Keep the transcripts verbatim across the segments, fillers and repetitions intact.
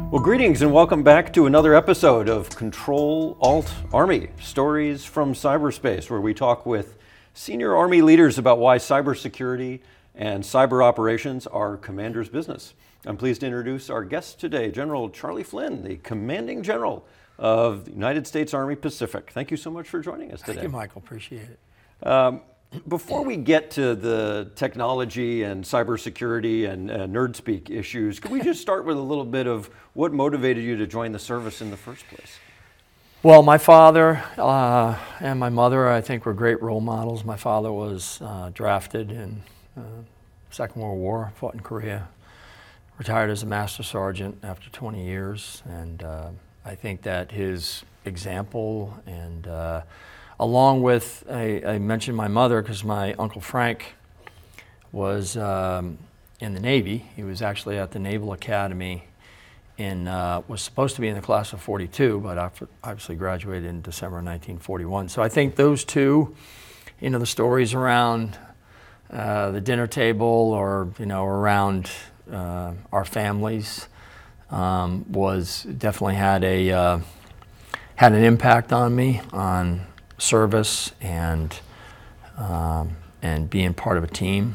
Well, greetings and welcome back to another episode of Control Alt Army, Stories from Cyberspace, where we talk with senior Army leaders about why cybersecurity and cyber operations are commander's business. I'm pleased to introduce our guest today, General Charlie Flynn, the Commanding General of the United States Army Pacific. Thank you so much for joining us today. Thank you, Michael. Appreciate it. Um, Before we get to the technology and cybersecurity and uh, nerd speak issues, could we just start with a little bit of what motivated you to join the service in the first place? Well, my father uh, and my mother, I think, were great role models. My father was uh, drafted in uh, Second World War, fought in Korea, retired as a master sergeant after twenty years, and uh, I think that his example and uh, along with, I, I mentioned my mother because my Uncle Frank was um, in the Navy. He was actually at the Naval Academy in, uh, was supposed to be in the class of forty-two, but obviously graduated in December nineteen forty-one. So I think those two, you know, the stories around uh, the dinner table or, you know, around uh, our families um, was definitely had a, uh, had an impact on me, on service and um, and being part of a team.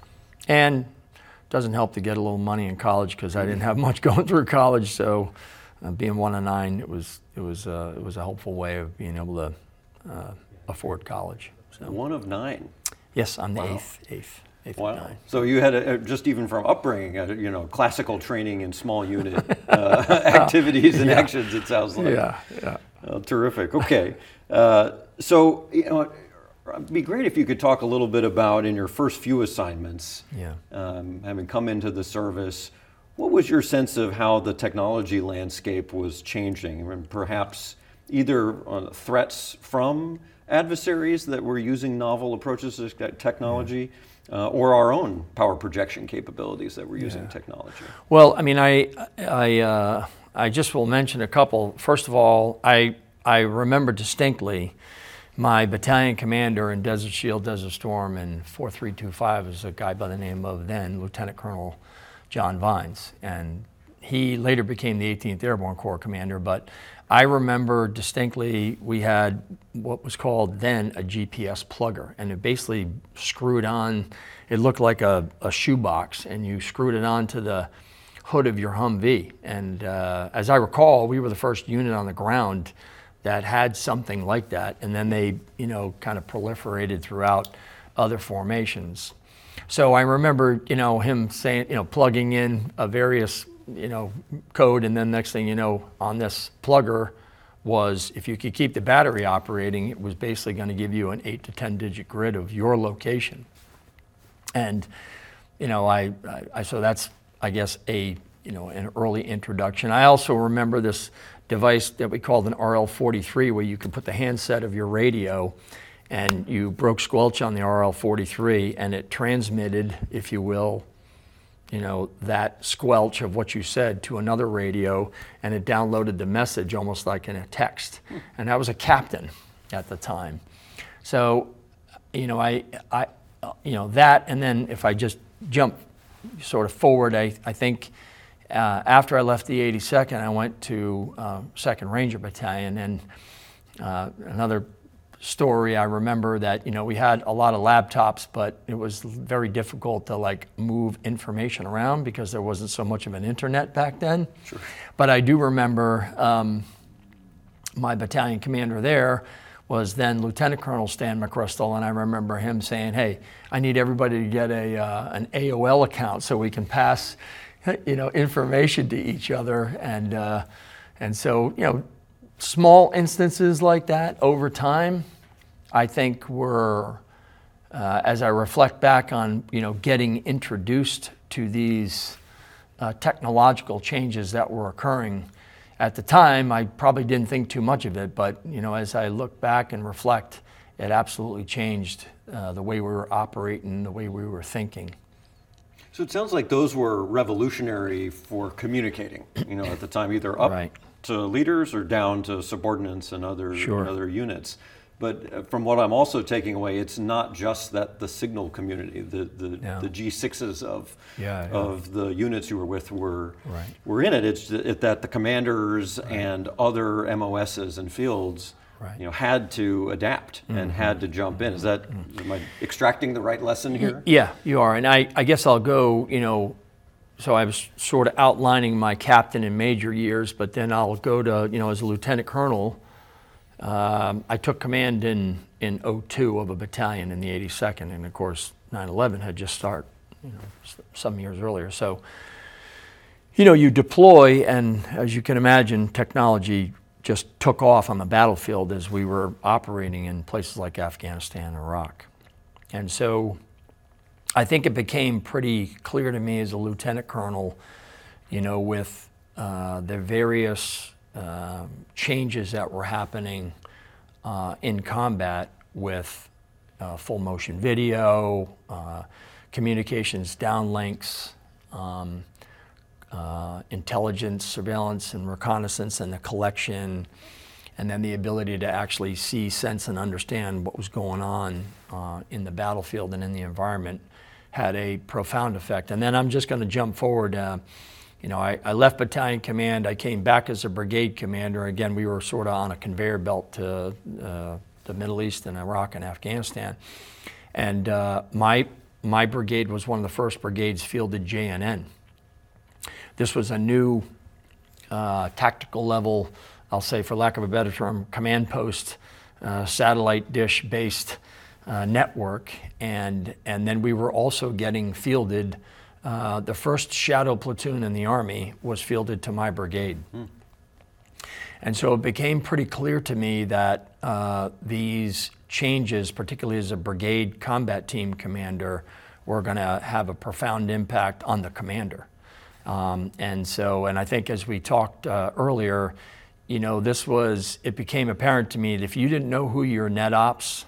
And it doesn't help to get a little money in college because I didn't have much going through college. So uh, being one of nine, it was it was uh, it was a helpful way of being able to uh, afford college. So. One of nine. Yes, I'm the Wow. eighth eighth eighth Wow. of nine. So you had a, just even from upbringing, a, you know, classical training in small unit uh, activities and Yeah. actions. It sounds like. Yeah, yeah. Oh, terrific. Okay. Uh, so, you know, it'd be great if you could talk a little bit about in your first few assignments, Yeah. um, having come into the service, what was your sense of how the technology landscape was changing, and perhaps either uh, threats from adversaries that were using novel approaches to technology, uh, or our own power projection capabilities that were using Yeah. technology? Well, I mean, I I uh, I just will mention a couple. First of all, I I remember distinctly my battalion commander in Desert Shield, Desert Storm in four three two five was a guy by the name of then Lieutenant Colonel John Vines, and he later became the eighteenth Airborne Corps commander. But I remember distinctly we had what was called then a G P S plugger, and it basically screwed on, it looked like a, a shoebox, and you screwed it onto the hood of your Humvee. And uh, as I recall, we were the first unit on the ground that had something like that, and then they, you know, kind of proliferated throughout other formations. So I remember, you know, him saying, you know, plugging in a various, you know, code, and then next thing you know, on this plugger was, if you could keep the battery operating, it was basically going to give you an eight to ten digit grid of your location. And, you know, I, I, I so that's, I guess, a, you know, an early introduction. I also remember this device that we called an R L forty-three, where you could put the handset of your radio and you broke squelch on the R L forty-three, and it transmitted, if you will, you know, that squelch of what you said to another radio, and it downloaded the message almost like in a text. Hmm. And that was a captain at the time. So, you know, I, I, you know, that, and then if I just jump sort of forward, I, I think uh, after I left the eighty-second, I went to uh, second Ranger Battalion, and uh, another story, I remember that, you know, we had a lot of laptops, but it was very difficult to like move information around because there wasn't so much of an internet back then. Sure. But I do remember um, my battalion commander there was then Lieutenant Colonel Stan McChrystal, and I remember him saying, hey, I need everybody to get a uh, an A O L account so we can pass, you know, information to each other. And uh, and so, you know, small instances like that over time, I think were, uh, as I reflect back on, you know, getting introduced to these uh, technological changes that were occurring at the time, I probably didn't think too much of it, but, you know, as I look back and reflect, it absolutely changed uh, the way we were operating, the way we were thinking. So it sounds like those were revolutionary for communicating, you know, at the time, either up Right. to leaders or down to subordinates and other, Sure. and other units. But from what I'm also taking away, it's not just that the signal community, the the, Yeah. the G sixes of Yeah, yeah. of the units you were with were Right. were in it. It's it, that the commanders and other M O Ss and fields, Right. you know, had to adapt and had to jump in. Is that am I extracting the right lesson here? Yeah, you are. And I, I guess I'll go, you know, so I was sort of outlining my captain and major years, but then I'll go to, you know, as a lieutenant colonel, um, I took command in, in oh two of a battalion in the eighty-second. And of course, nine eleven had just started, you know, s- some years earlier. So, you know, you deploy, and as you can imagine, technology just took off on the battlefield as we were operating in places like Afghanistan and Iraq. And so I think it became pretty clear to me as a lieutenant colonel, you know, with uh, the various um changes that were happening uh, in combat with uh, full motion video, uh, communications downlinks, um, uh, intelligence, surveillance, and reconnaissance, and the collection, and then the ability to actually see, sense, and understand what was going on uh, in the battlefield and in the environment had a profound effect. And then I'm just going to jump forward. Uh, you know, I, I left battalion command. I came back as a brigade commander. Again, we were sort of on a conveyor belt to uh, the Middle East and Iraq and Afghanistan. And uh, my my brigade was one of the first brigades fielded J N N. This was a new uh, tactical level, I'll say for lack of a better term, command post, uh, satellite dish-based uh, network. And, and then we were also getting fielded. Uh, the first Shadow platoon in the Army was fielded to my brigade. Mm. And so it became pretty clear to me that uh, these changes, particularly as a brigade combat team commander, were going to have a profound impact on the commander. Um, and so, and I think as we talked uh, earlier, you know, this was, it became apparent to me that if you didn't know who your net ops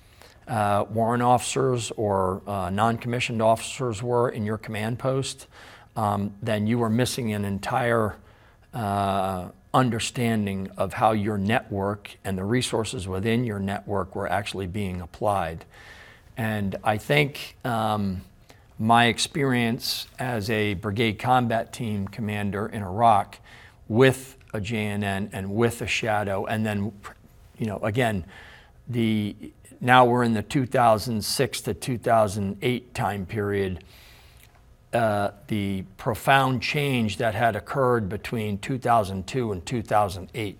uh, warrant officers or uh, non-commissioned officers were in your command post, um, then you were missing an entire uh, understanding of how your network and the resources within your network were actually being applied. And I think um, my experience as a brigade combat team commander in Iraq with a J N N and with a Shadow, and then, you know, again, the now we're in the two thousand six to two thousand eight time period. Uh, the profound change that had occurred between two thousand two and two thousand eight,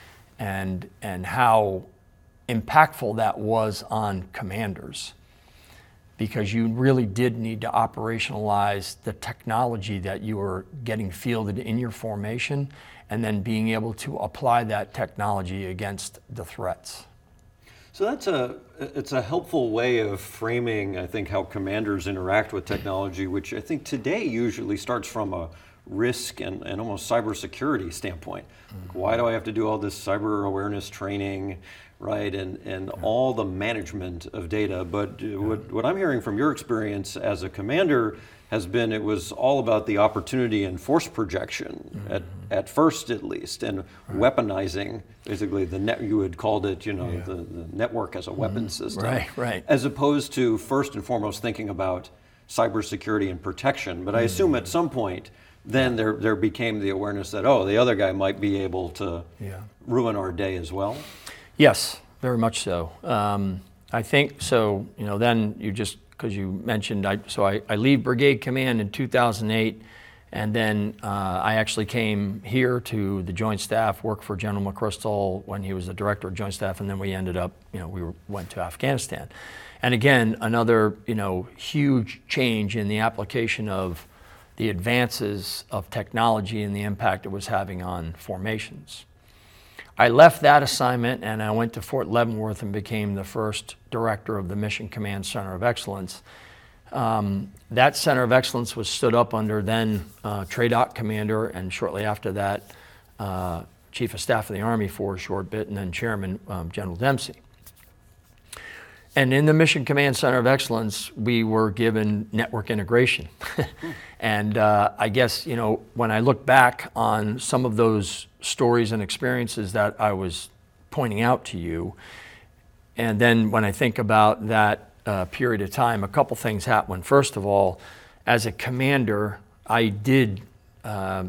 and and how impactful that was on commanders, because you really did need to operationalize the technology that you were getting fielded in your formation, and then being able to apply that technology against the threats. So that's a it's a helpful way of framing, I think, how commanders interact with technology, which I think today usually starts from a risk and, and almost cybersecurity standpoint. Mm-hmm. Like, why do I have to do all this cyber awareness training, right, and, and yeah. all the management of data? But yeah. what, what I'm hearing from your experience as a commander has been it was all about the opportunity and force projection, mm-hmm. at, at first at least, and right. weaponizing basically the net, you had called it, you know, yeah. the, the network as a mm-hmm. weapon system. Right, right. As opposed to first and foremost thinking about cybersecurity and protection. But I mm-hmm. assume at some point, then there, there became the awareness that, oh, the other guy might be able to yeah. ruin our day as well? Yes, very much so. Um, I think so, you know, then you just, because you mentioned, I, so I, I leave Brigade Command in two thousand eight, and then uh, I actually came here to the Joint Staff, worked for General McChrystal when he was the Director of Joint Staff, and then we ended up, you know, we were, went to Afghanistan. And again, another, you know, huge change in the application of the advances of technology and the impact it was having on formations. I left that assignment and I went to Fort Leavenworth and became the first director of the Mission Command Center of Excellence. Um, that Center of Excellence was stood up under then uh, TRADOC Commander, and shortly after that, uh, Chief of Staff of the Army for a short bit, and then Chairman um, General Dempsey. And in the Mission Command Center of Excellence, we were given network integration. And uh, I guess, you know, when I look back on some of those stories and experiences that I was pointing out to you, and then when I think about that uh, period of time, a couple things happened. First of all, as a commander, I did um,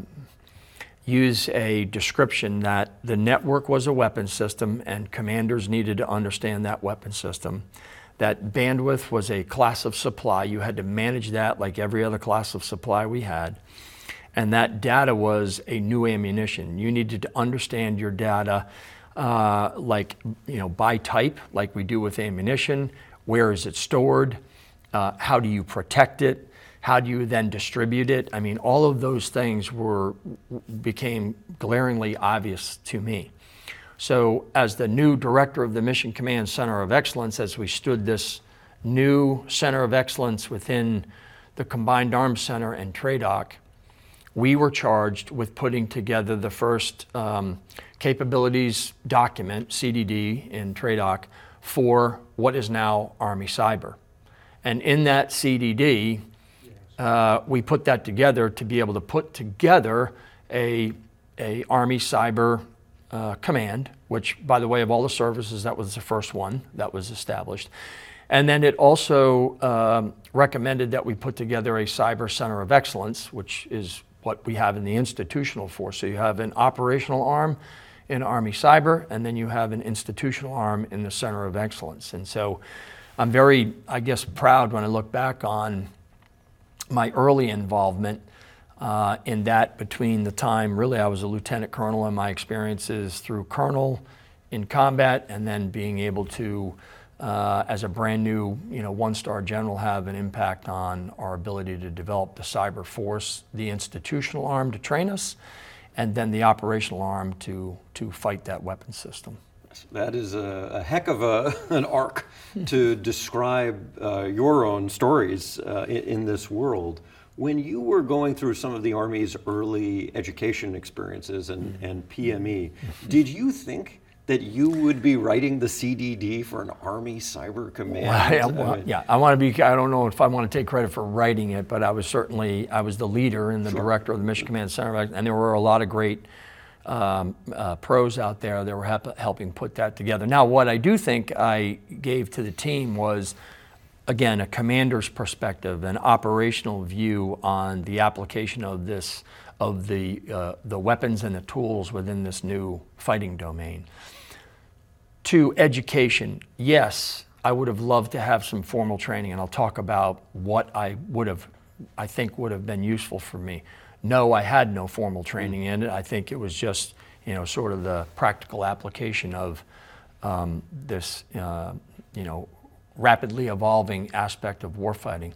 use a description that the network was a weapon system and commanders needed to understand that weapon system. That bandwidth was a class of supply. You had to manage that like every other class of supply we had. And that data was a new ammunition. You needed to understand your data uh, like, you know, by type, like we do with ammunition. Where is it stored? Uh, how do you protect it? How do you then distribute it? I mean, all of those things were became glaringly obvious to me. So as the new director of the Mission Command Center of Excellence, as we stood this new Center of Excellence within the Combined Arms Center and TRADOC, we were charged with putting together the first um, capabilities document, C D D in TRADOC, for what is now Army Cyber. And in that C D D, uh, we put that together to be able to put together a, a Army Cyber uh, command, which, by the way, of all the services, that was the first one that was established. And then it also um, recommended that we put together a Cyber Center of Excellence, which is what we have in the institutional force. So you have an operational arm in Army Cyber, and then you have an institutional arm in the Center of Excellence. And so I'm very, I guess, proud when I look back on my early involvement uh, in that between the time, really, I was a lieutenant colonel and my experiences through colonel in combat, and then being able to, uh, as a brand new, you know, one-star general, have an impact on our ability to develop the cyber force, the institutional arm to train us, and then the operational arm to, to fight that weapon system. That is a, a heck of a, an arc to describe uh, your own stories uh, in, in this world. When you were going through some of the Army's early education experiences and, mm-hmm. and P M E, did you think that you would be writing the C D D for an Army Cyber Command? Well, well, I mean, yeah, I want to be, I don't know if I want to take credit for writing it, but I was certainly, I was the leader and the sure. director of the Mission Command Center, and there were a lot of great um, uh, pros out there that were help, helping put that together. Now, what I do think I gave to the team was, again, a commander's perspective, an operational view on the application of this, of the, uh, the weapons and the tools within this new fighting domain. To education, yes, I would have loved to have some formal training, and I'll talk about what I would have, I think would have been useful for me. No, I had no formal training in it. I think it was just, you know, sort of the practical application of um, this, uh, you know, rapidly evolving aspect of warfighting.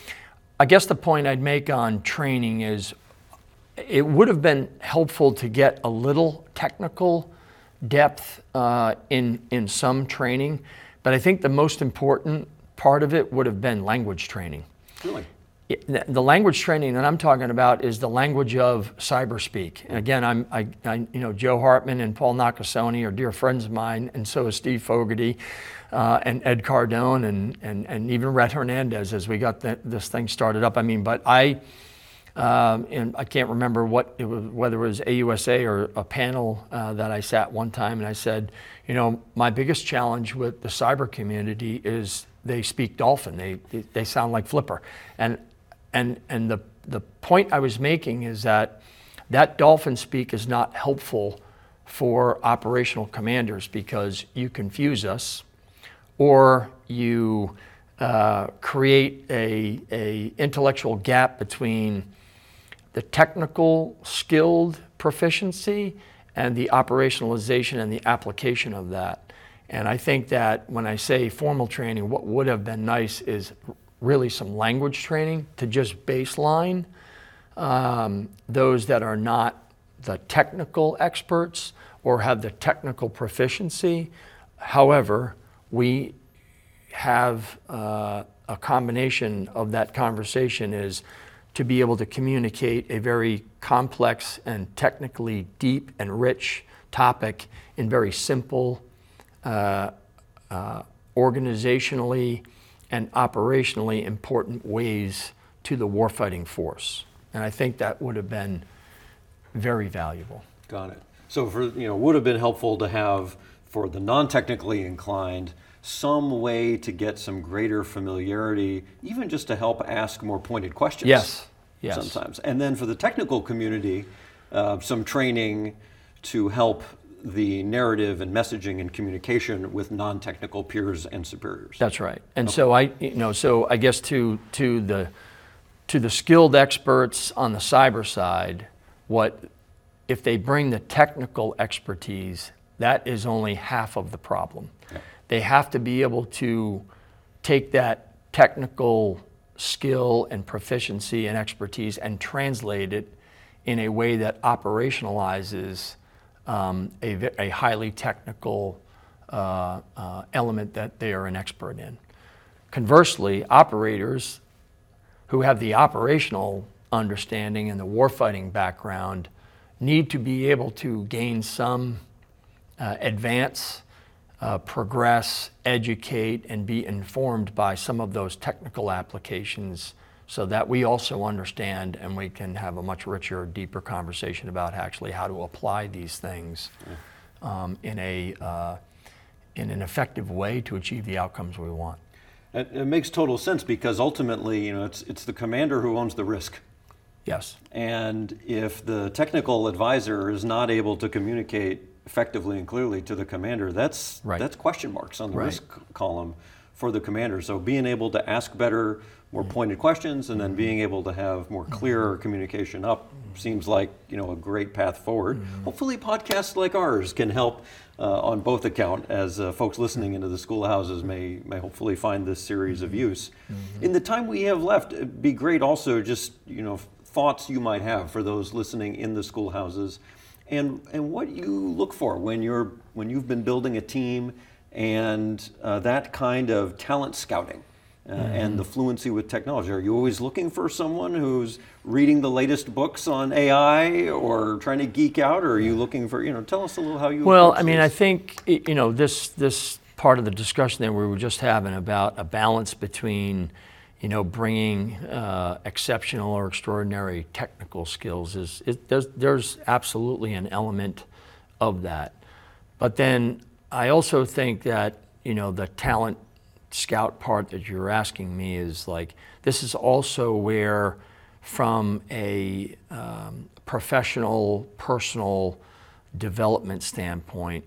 I guess the point I'd make on training is it would have been helpful to get a little technical depth uh, in, in some training, but I think the most important part of it would have been language training. Really? It, the language training that I'm talking about is the language of cyberspeak. And again, I'm, I, I, you know, Joe Hartman and Paul Nakasone are dear friends of mine, and so is Steve Fogarty uh, and Ed Cardone and, and, and even Rhett Hernandez as we got the, this thing started up. I mean, but I, um, and I can't remember what it was, whether it was A U S A or a panel uh, that I sat one time, and I said, you know, my biggest challenge with the cyber community is they speak dolphin. They, they, they sound like Flipper. And And, and the, the point I was making is that that dolphin speak is not helpful for operational commanders because you confuse us or you uh, create a, a intellectual gap between the technical skilled proficiency and the operationalization and the application of that. And I think that when I say formal training, what would have been nice is really some language training to just baseline um, those that are not the technical experts or have the technical proficiency. However, we have uh, a combination of that conversation is to be able to communicate a very complex and technically deep and rich topic in very simple, uh, uh, organizationally and operationally important ways to the warfighting force. And I think that would have been very valuable. Got it. So for, you know, would have been helpful to have, for the non-technically inclined, some way to get some greater familiarity, even just to help ask more pointed questions. Yes, yes. Sometimes. And then for the technical community, uh, some training to help the narrative and messaging and communication with non-technical peers and superiors. That's right. And Okay. so I, you know, so I guess to to the to the skilled experts on the cyber side, what if they bring the technical expertise, that is only half of the problem. Yeah. They have to be able to take that technical skill and proficiency and expertise and translate it in a way that operationalizes um, a, ve- a highly technical uh, uh, element that they are an expert in. Conversely, operators who have the operational understanding and the warfighting background need to be able to gain some uh, advance, uh, progress, educate, and be informed by some of those technical applications so that we also understand and we can have a much richer, deeper conversation about actually how to apply these things um, in a uh, in an effective way to achieve the outcomes we want. It, it makes total sense because ultimately, you know, it's it's the commander who owns the risk. Yes. And if the technical advisor is not able to communicate effectively and clearly to the commander, that's Right. that's question marks on the Right. risk column for the commander. So being able to ask better, more pointed questions, and then being able to have more clear communication up seems like, you know, a great path forward. Hopefully podcasts like ours can help uh, on both account as uh, folks listening into the schoolhouses may may hopefully find this series of use. In the time we have left, it'd be great also just, you know, thoughts you might have for those listening in the schoolhouses and and what you look for when you're when you've been building a team and uh, that kind of talent scouting uh, mm-hmm. and the fluency with technology. Are you always looking for someone who's reading the latest books on A I or trying to geek out, or are you looking for, you know, tell us a little how you Well, approach I mean, this. I think, you know, this this part of the discussion that we were just having about a balance between, you know, bringing uh, exceptional or extraordinary technical skills is, it, there's, there's absolutely an element of that. But then I also think that, you know, the talent scout part that you're asking me is like, this is also where from a um, professional, personal development standpoint,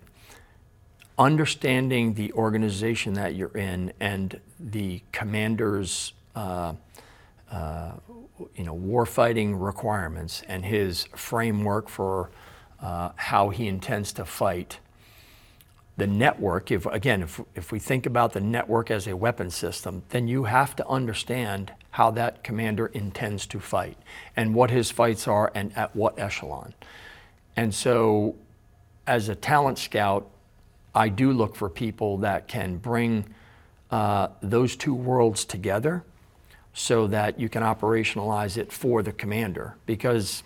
understanding the organization that you're in and the commander's uh, uh, you know, warfighting requirements and his framework for uh, how he intends to fight. The network, if again, if, if we think about the network as a weapon system, then you have to understand how that commander intends to fight and what his fights are and at what echelon. And so as a talent scout, I do look for people that can bring uh, those two worlds together so that you can operationalize it for the commander. Because,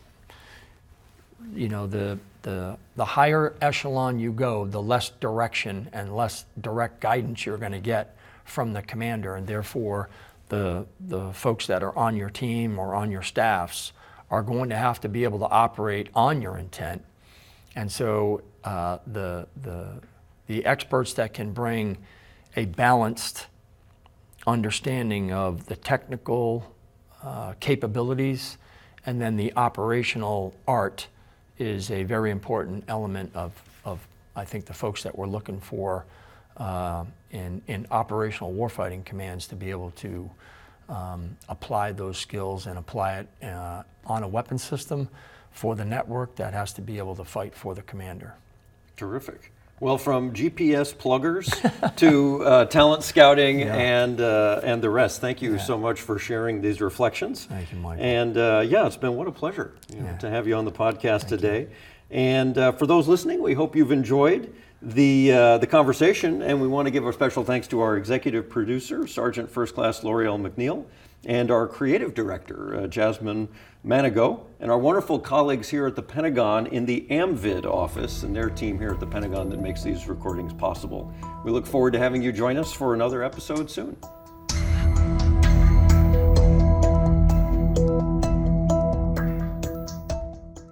you know, the, the, the higher echelon you go, the less direction and less direct guidance you're going to get from the commander, and therefore the, the folks that are on your team or on your staffs are going to have to be able to operate on your intent. And so uh, the, the, the experts that can bring a balanced understanding of the technical uh, capabilities and then the operational art is a very important element of, of I think, the folks that we're looking for uh, in, in operational warfighting commands to be able to um, apply those skills and apply it uh, on a weapon system for the network that has to be able to fight for the commander. Terrific. Well, from G P S pluggers to uh, talent scouting Yeah. and uh, and the rest, thank you Yeah. so much for sharing these reflections. Thank you, Mike. And uh, yeah, it's been what a pleasure you know, Yeah. to have you on the podcast today. And uh, for those listening, we hope you've enjoyed the uh, the conversation. And we want to give a special thanks to our executive producer, Sergeant First Class L'Oreal McNeil, and our creative director, uh, Jasmine Manigo, and our wonderful colleagues here at the Pentagon in the AMVID office and their team here at the Pentagon that makes these recordings possible. We look forward to having you join us for another episode soon.